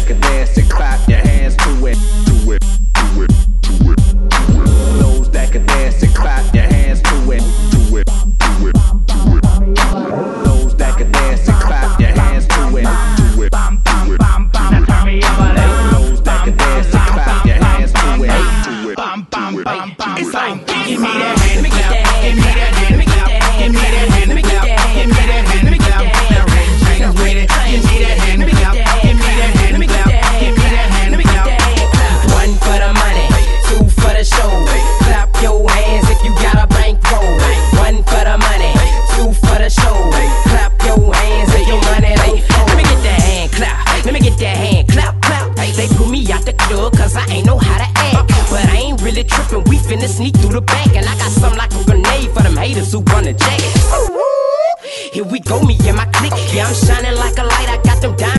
can dance and clap your hands to it. To it, to it, to it, to it. Those that can dance and clap your hands to it. To it, to it, to it. Those that can dance and clap your hands to it. To it, to it, to it. Those that can dance and clap your hands to it. To it, to it. It's like, give me that hand, let me get that hand, give me that hand, let me get that hand, give me that hand, let me get that hand, give me that hand, let me get that hand, with it, give me that hand, let me get that hand, give me that hand, let me get that hand, give me that hand, let me get that hand. One for the money, two for the show. Clap your hands if you got a bankroll. One for the money, two for the show. Clap your hands if your money ain't full. Let me get that hand clap, let me get that hand clap, clap. They put me out the club cause I ain't know how to act, but I ain't really trippin', we finna sneak through the back. And I got something like a grenade for them haters who wanna jack it. Here we go, me and my clique. Yeah, I'm shining like a light, I got